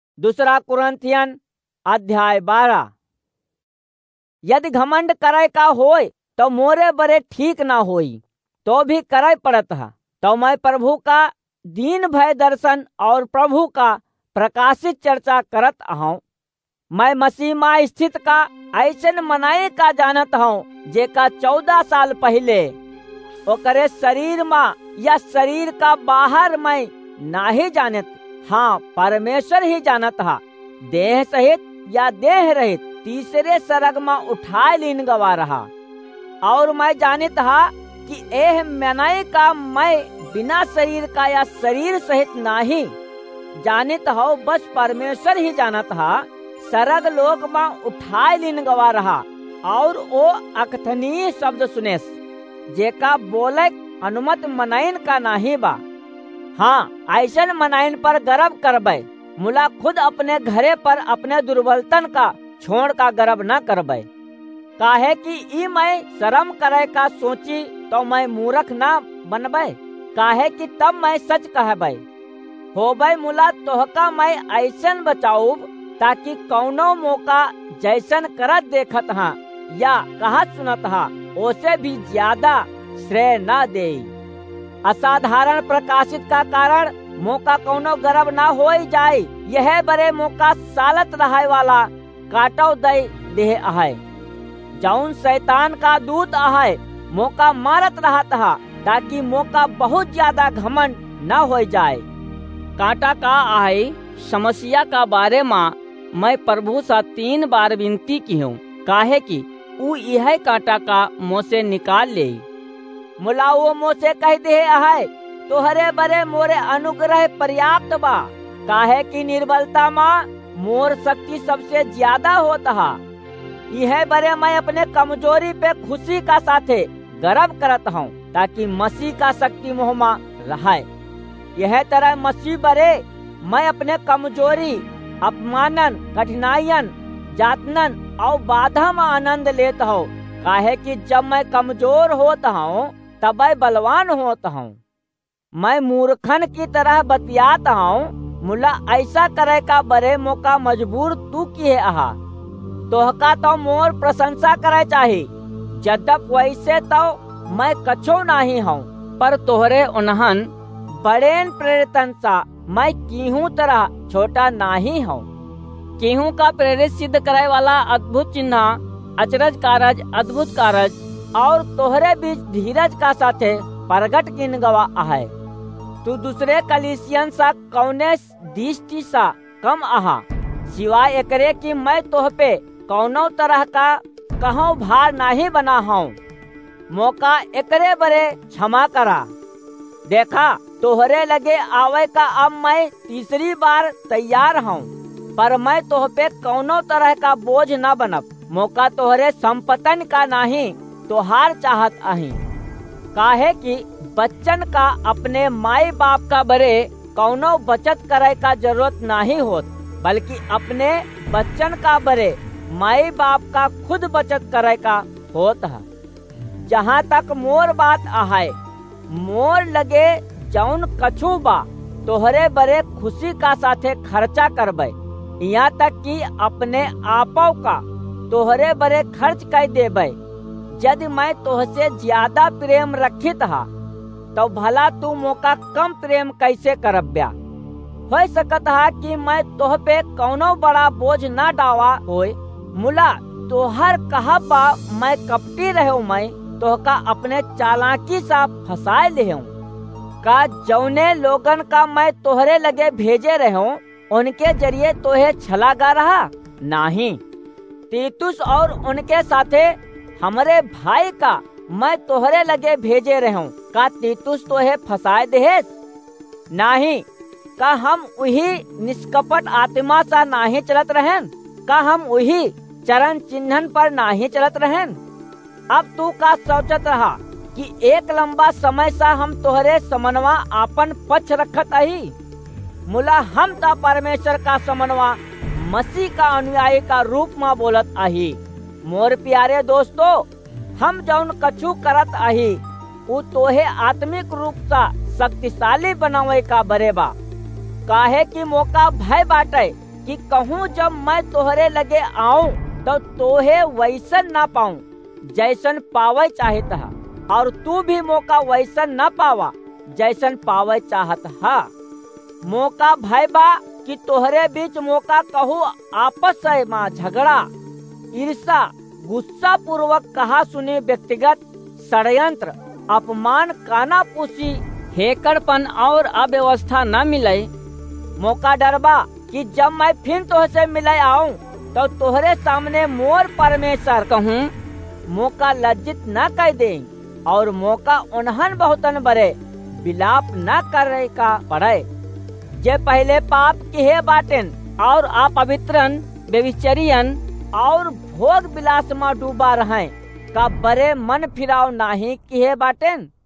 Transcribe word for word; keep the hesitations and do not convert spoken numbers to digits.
दूसरा कुरिन्थियन अध्याय बारह। यदि घमंड करे का होय तो मोरे बरे ठीक ना होई, तो भी करे पड़त है। तो मैं प्रभु का दीन भय दर्शन और प्रभु का प्रकाशित चर्चा करत हूँ। मैं मसीह में स्थित का ऐसन मनाए का जानत हूँ जेका चौदह साल पहले ओकरे शरीर में या शरीर का बाहर मैं नाही जानत, हाँ परमेश्वर ही जानत हा। देह सहित या देह रहित तीसरे सरग में उठाए लीन गवा रहा। और मैं जानत हा कि एह मनाए का मैं बिना शरीर का या शरीर सहित नाही जानत हो, बस परमेश्वर ही जानत हा। सरग लोग में उठाए लीन गवा रहा और ओ अकथनीय शब्द सुनेस जेका बोले अनुमत मनाइन का नाही बा। हाँ ऐसन मनाइन पर गर्व करबे, मुला खुद अपने घरे पर अपने दुर्बलतन का छोड़ का गर्व न करबे। काहे कि ई मैं शर्म करे का सोची तो मैं मूर्ख ना बनबे, काहे कि तब मैं सच कहबे। होबे मुला तोहका मैं ऐसन बचाऊ ताकि कौनो मौका जैसन करत देखत हा या कहत सुनत हा ओसे भी ज्यादा श्रेय न दे। असाधारण प्रकाशित का कारण मौका कौनो गर्व ना हो जाए, यह बड़े मौका सालत रहे वाला काटो दे देह आहे। जौन शैतान का दूत आहे मौका मारत रहत हा ताकि मौका बहुत ज्यादा घमंड न हो जाए। कांटा का आहे समस्या का बारे में मैं प्रभु से तीन बार विनती की हूँ, काहे कि ऊ यह कांटा का मुँह से निकाल ले। मुला वो मुँह से कह दे है तोहरे बरे मोरे अनुग्रह पर्याप्त बा, काहे कि निर्बलता में मोर शक्ति सबसे ज्यादा होता है। यह बरे मैं अपने कमजोरी पे खुशी का साथे गर्व करत हूँ ताकि मसीह का शक्ति मोह में रहे। यह तरह मसीह बरे मैं अपने कमजोरी, अपमानन, कठिनाइयन, जातनन और बाधा में आनंद लेता हूँ, काहे कि जब मैं कमजोर होता हूँ तब मैं बलवान होता हूँ। मैं मूर्खन की तरह बतियाता हूँ, मुला ऐसा करे का बरे मौका मजबूर तू किए आहा। तोहका तो मोर प्रशंसा करे चाही, जद्यप वैसे तो मैं कछो नहीं हूँ, पर तोहरे उन्हन बड़ेन प्रेरितन सा मैं किहू तरह छोटा नहीं हूँ। किहू का प्रेरित सिद्ध करे वाला अद्भुत चिन्ह, अचरज कारज, अद्भुत कारज और तोहरे बीच धीरज का साथे प्रगट किन गवा आहे। तू दूसरे कलीसियन सा कौने दृष्टि सा कम आहा, सिवाय एकरे कि मैं तोह पे कौनो तरह का कहूँ भार नहीं बना हूँ। मौका एकरे बरे क्षमा करा। देखा तोहरे लगे आवे का अब मैं तीसरी बार तैयार हूँ, पर मैं तोह पे कौनो तरह का बोझ न बनब। मौका तोहरे संपतन का नहीं तोहार चाहत आही, काहे कि बच्चन का अपने माई बाप का बरे कौनो बचत करे का जरूरत नहीं होत, बल्कि अपने बच्चन का बरे माई बाप का खुद बचत करे का होत है। जहाँ तक मोर बात आहे, मोर लगे जौन कछु बा तोहरे बरे खुशी का साथे खर्चा करबे, यहाँ तक कि अपने आपो का तोहरे बरे खर्च कर देबे। यदि मैं तोहसे ज्यादा प्रेम रखित हा तो भला तू मौका कम प्रेम कैसे करब्या। हो सकत हा कि मैं तोह पे कौनो बड़ा बोझ ना डावा होए, मुला तोहर कहबा मैं कपटी रहे, मैं तोहका अपने चालाकी सा फंसाए ले हूँ। का जौने लोगन का मैं तोहरे लगे भेजे रहे उनके जरिए तोहे छलागा रहा नहीं। तीतुस और उनके साथे हमरे भाई का मैं तोहरे लगे भेजे रहे, का तीतुस तोहे फंसाए देहेस नहीं। का हम वही निष्कपट आत्मा सा नहीं चलत रहन, का हम वही चरण चिन्हन पर नहीं चलत रहन। अब तू का सोचत रहा कि एक लंबा समय सा हम तोहरे समनवा आपन पक्ष रखत आही, मुला हम ता परमेश्वर का समनवा मसीह का अनुयायी का रूप में बोलत आही। मोर प्यारे दोस्तों, हम जौन कछु करत आही उ तोहे आत्मिक रूप सा शक्तिशाली बनावे का बरे बा, काहे कि मौका भय बाटे कि कहूँ जब मैं तोहरे लगे आऊं तो तोहे वैसन ना पाऊं जैसन पावे चाहत हा, और तू भी मौका वैसन न पावा जैसन पावे चाहत हा। मौका भय बा कि तोहरे बीच मौका कहूँ आपस में झगड़ा, ईर्षा, गुस्सा पूर्वक कहा सुनी व्यक्तिगत षड्यंत्र, अपमान, कानाफूसी, हेकड़पन और अव्यवस्था न मिले। मौका डरबा कि जब मैं फिर तोहसे मिले आऊं तो तोहरे सामने मोर परमेश्वर कहूँ। मौका लज्जित न कर दे और मौका उन्हन बहुतन बड़े विलाप न करे का पड़े जे पहले पाप किए बाटेन और अपवित्रन, व्यभिचरियन और भोग विलास में डूबा रहे का बड़े मन फिराव नाही किए बाटेन।